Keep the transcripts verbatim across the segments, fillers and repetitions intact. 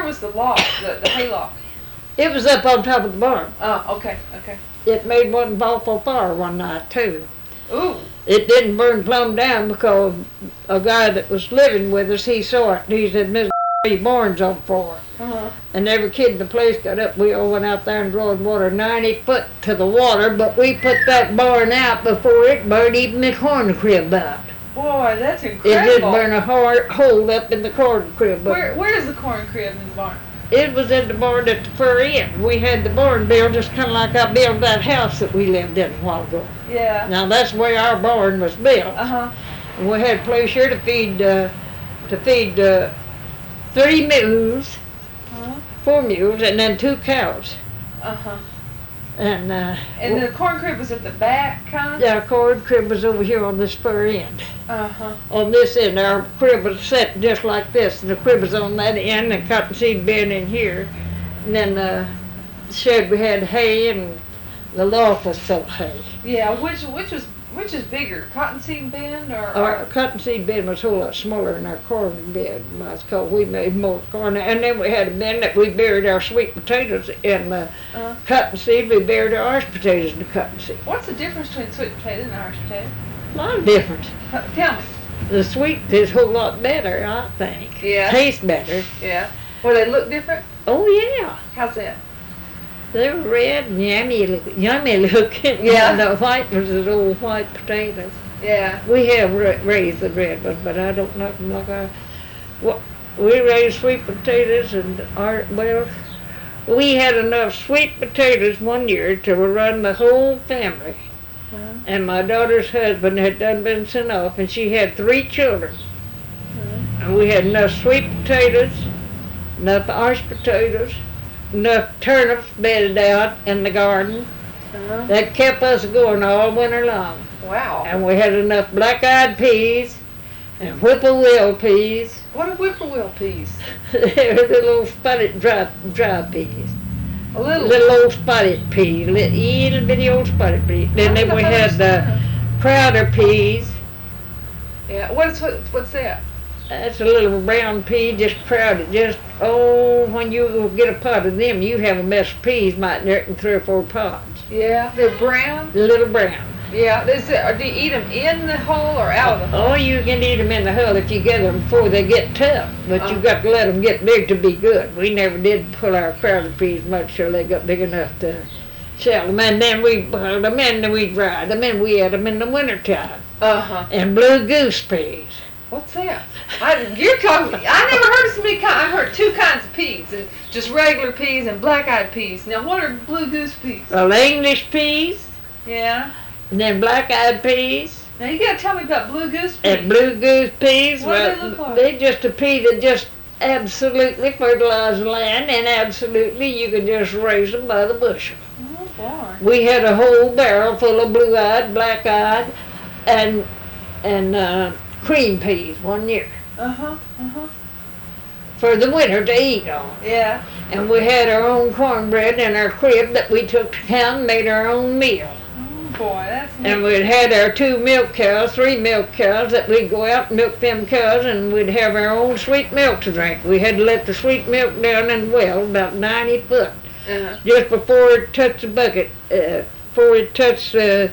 was the loft, the, the hay loft? It was up on top of the barn. Oh, okay, okay. It made one awful fire one night, too. Ooh. It didn't burn plumb down because a guy that was living with us, he saw it. He said, Miss your barn's on fire. Uh-huh. And every kid in the place got up. We all went out there and drawed water ninety foot to the water, but we put that barn out before it burned even the corn crib out. Boy, that's It incredible. did burn a hor- hole up in the corn crib. Where, where is the corn crib in the barn? It was in the barn at the far end. We had the barn built just kind of like I built that house that we lived in a while ago. Yeah. Now that's where our barn was built. Uh-huh. And we had a place here to feed, uh, to feed uh, three mules, Uh-huh. four mules, and then two cows. Uh-huh. And uh, And the corn crib was at the back, kind of? our corn crib was over here on this far end. Uh-huh. On this end, our crib was set just like this, and the crib was on that end, and cottonseed bin in here. And then uh, the shed we had hay, and the loft was full of hay. Yeah, which which was which is bigger, cottonseed bin or? Our or cottonseed bin was a whole lot smaller than our corn bin was, because we made more corn. And then we had a bin that we buried our sweet potatoes in the uh, cottonseed. We buried our Irish potatoes in the cottonseed. what's the difference between sweet potato and Irish potato? A lot of difference. Uh, Tell me. The sweet is a whole lot better, I think. Yeah. Tastes better. Yeah. Well, they look different? Oh, yeah. How's that? They're red and yummy, look, yummy looking. Yeah. And the white ones are old white potatoes. Yeah. We have ra- raised the red ones, but I don't know them like our. What we raised sweet potatoes and our well, we had enough sweet potatoes one year to run the whole family. Uh-huh. And my daughter's husband had done been sent off, and she had three children. Uh-huh. And we had enough sweet potatoes, enough Irish potatoes, enough turnips bedded out in the garden. Uh-huh. That kept us going all winter long. Wow. And we had enough black-eyed peas and whippoorwill peas. What are whippoorwill peas? They're the little spotted dry, dry peas. A little. Little old spotted peas, little, little bitty old spotted peas. Then, then we had the Crowder peas. Yeah. What's what, what's that? That's a little brown pea, just crowded. Just, oh, when you get a pot of them, you have a mess of peas, might nurture in three or four pods. Yeah. They're brown. The little brown. Yeah. Is it, or do you eat them in the hole or out of the hole? Oh, you can eat them in the hull if you get them before they get tough, but Uh. you got to let them get big to be good. We never did pull our Crowder peas much till they got big enough to sell them, and then we boiled them, and then we dried them, and we ate them in the wintertime. Uh huh. And blue goose peas. What's that? I, you're talking. I never heard of so many kinds. I've heard two kinds of peas, and just regular peas and black-eyed peas. Now, what are blue goose peas? Well, English peas, Yeah. and then black-eyed peas, Now you gotta tell me about blue goose peas. and blue goose peas. What do well, they look like? They're just a pea that just absolutely fertilize the land, and absolutely you can just raise them by the bushel. Oh boy. We had a whole barrel full of blue-eyed, black-eyed, and and uh, cream peas one year Uh huh. Uh huh. for the winter to eat on. Yeah. And we had our own cornbread in our crib that we took to town and made our own meal. Oh boy, that's neat. And we'd had our two milk cows, three milk cows, that we'd go out and milk them cows, and we'd have our own sweet milk to drink. We had to let the sweet milk down in the well about ninety foot. Uh-huh. Just before it touched the bucket, uh, before it touched the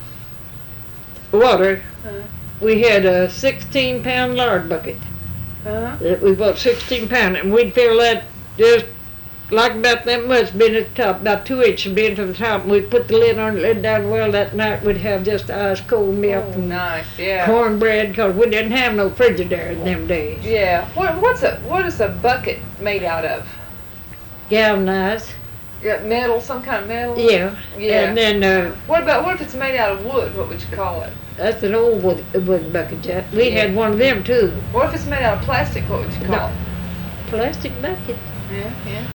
water, Uh-huh. we had a sixteen pound lard bucket. Uh-huh. That we bought sixteen pound, and we'd fill that just like about that much being at the top, about two inches being to the top, and we'd put the lid on, lid down the well that night. We'd have just ice cold milk Oh, and nice. Yeah. cornbread, because we didn't have no Frigidaire in them days. Yeah. What what's a what is a bucket made out of? Galvanized, Yeah, metal, some kind of metal. yeah. Yeah. And then uh, What about what if it's made out of wood? What would you call it? that's an old wood, wooden bucket, Jack. We Yeah. had one of them too. What if it's made out of plastic? What would you call No. Plastic bucket. it? Yeah. Yeah.